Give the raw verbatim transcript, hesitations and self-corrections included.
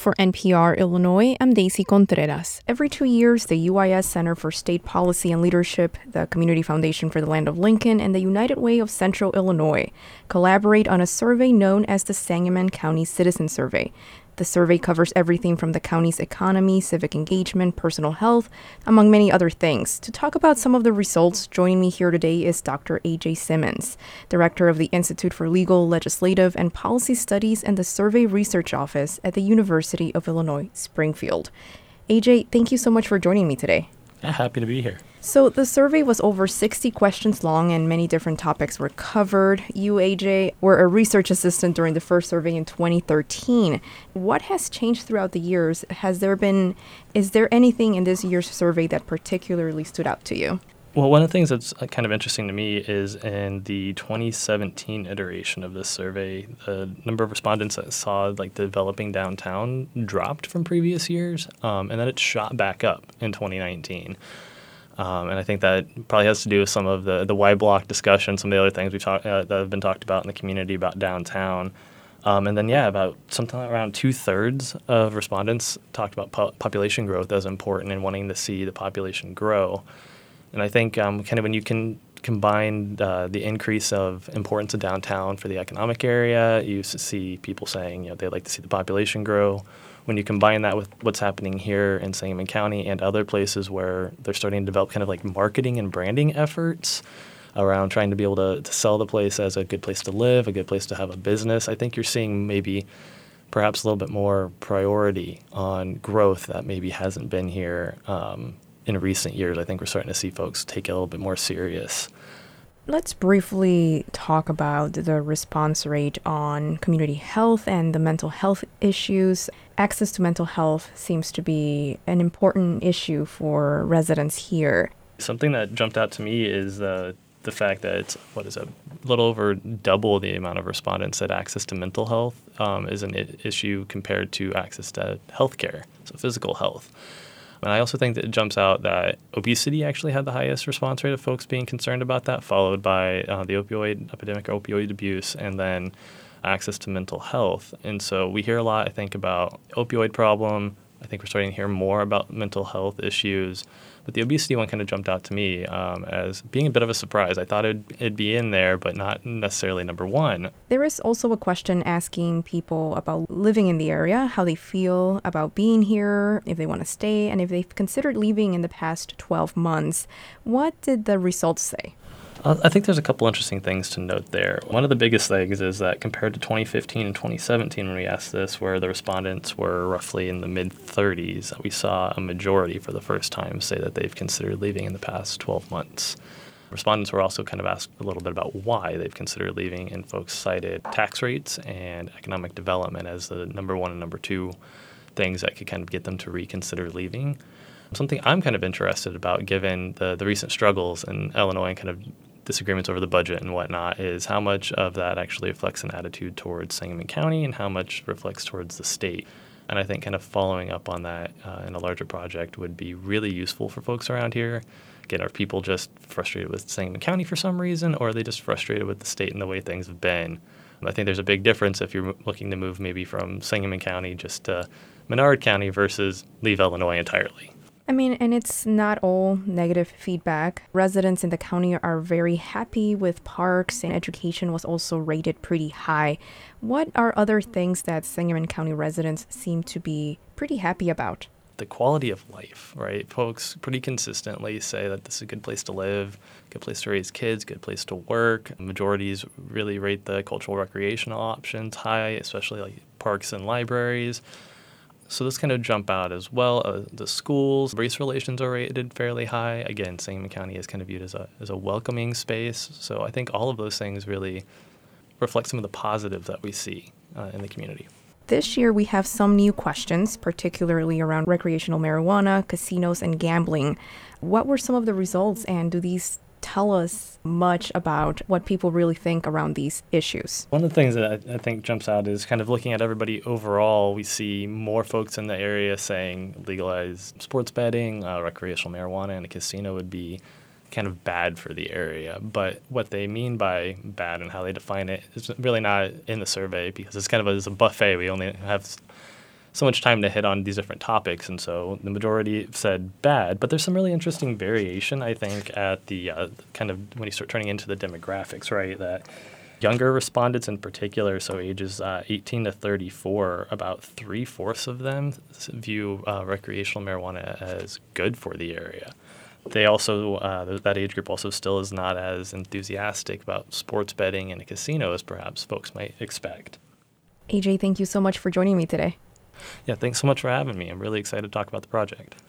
For N P R Illinois, I'm Daisy Contreras. Every two years, the U I S Center for State Policy and Leadership, the Community Foundation for the Land of Lincoln, and the United Way of Central Illinois collaborate on a survey known as the Sangamon County Citizen Survey. The survey covers everything from the county's economy, civic engagement, personal health, among many other things. To talk about some of the results, joining me here today is Doctor A J Simmons, Director of the Institute for Legal, Legislative, and Policy Studies and the Survey Research Office at the University of Illinois, Springfield. A J, thank you so much for joining me today. Yeah, happy to be here. So the survey was over sixty questions long and many different topics were covered. You, A J, were a research assistant during the first survey in twenty thirteen. What has changed throughout the years? Has there been, is there anything in this year's survey that particularly stood out to you? Well, one of the things that's kind of interesting to me is in the twenty seventeen iteration of this survey, the number of respondents that saw like developing downtown dropped from previous years, um, and then it shot back up in twenty nineteen. Um, and I think that probably has to do with some of the, the Y block discussion, some of the other things we talk, uh, that have been talked about in the community about downtown. Um, and then, yeah, about something around two-thirds of respondents talked about po- population growth as important and wanting to see the population grow. And I think um, kind of when you can combine uh, the increase of importance of downtown for the economic area, you see people saying, you know, they'd like to see the population grow. When you combine that with what's happening here in Sangamon County and other places where they're starting to develop kind of like marketing and branding efforts around trying to be able to, to sell the place as a good place to live, a good place to have a business, I think you're seeing maybe perhaps a little bit more priority on growth that maybe hasn't been here um, in recent years. I think we're starting to see folks take it a little bit more serious. Let's briefly talk about the response rate on community health and the mental health issues. Access to mental health seems to be an important issue for residents here. Something that jumped out to me is uh, the fact that it's, what is it, a little over double the amount of respondents that access to mental health um, is an I- issue compared to access to health care, so physical health. And I also think that it jumps out that obesity actually had the highest response rate of folks being concerned about that, followed by uh, the opioid epidemic, or opioid abuse, and then access to mental health. And so we hear a lot, I think, about opioid problem. I think we're starting to hear more about mental health issues. But the obesity one kind of jumped out to me um, as being a bit of a surprise. I thought it'd, it'd be in there, but not necessarily number one. There is also a question asking people about living in the area, how they feel about being here, if they want to stay, and if they've considered leaving in the past twelve months. What did the results say? I think there's a couple interesting things to note there. One of the biggest things is that compared to twenty fifteen and twenty seventeen, when we asked this, where the respondents were roughly in the mid-thirties, we saw a majority for the first time say that they've considered leaving in the past twelve months. Respondents were also kind of asked a little bit about why they've considered leaving, and folks cited tax rates and economic development as the number one and number two things that could kind of get them to reconsider leaving. Something I'm kind of interested about, given the, the recent struggles in Illinois and kind of disagreements over the budget and whatnot, is how much of that actually reflects an attitude towards Sangamon County and how much reflects towards the state. And I think kind of following up on that uh, in a larger project would be really useful for folks around here. Again, are people just frustrated with Sangamon County for some reason, or are they just frustrated with the state and the way things have been? I think there's a big difference if you're looking to move maybe from Sangamon County just to Menard County versus leave Illinois entirely. I mean, and it's not all negative feedback. Residents in the county are very happy with parks, and education was also rated pretty high. What are other things that Sangamon County residents seem to be pretty happy about? The quality of life, right? Folks pretty consistently say that this is a good place to live, good place to raise kids, good place to work. Majorities really rate the cultural recreational options high, especially like parks and libraries. So this kind of jump out as well. Uh, the schools, race relations are rated fairly high. Again, Sangamon County is kind of viewed as a as a welcoming space. So I think all of those things really reflect some of the positives that we see uh, in the community. This year we have some new questions, particularly around recreational marijuana, casinos, and gambling. What were some of the results, and do these tell us much about what people really think around these issues? One of the things that I, I think jumps out is kind of looking at everybody overall. We see more folks in the area saying legalize sports betting, uh, recreational marijuana, and a casino would be kind of bad for the area. But what they mean by bad and how they define it is really not in the survey, because it's kind of a, it's a buffet. We only have so much time to hit on these different topics, and so the majority said bad. But there's some really interesting variation, I think, at the uh, kind of when you start turning into the demographics, right? That younger respondents in particular, so ages uh, eighteen to thirty-four, about three-fourths of them view uh, recreational marijuana as good for the area. They also, uh, that age group also still is not as enthusiastic about sports betting in a casino as perhaps folks might expect. A J, thank you so much for joining me today. Yeah, thanks so much for having me. I'm really excited to talk about the project.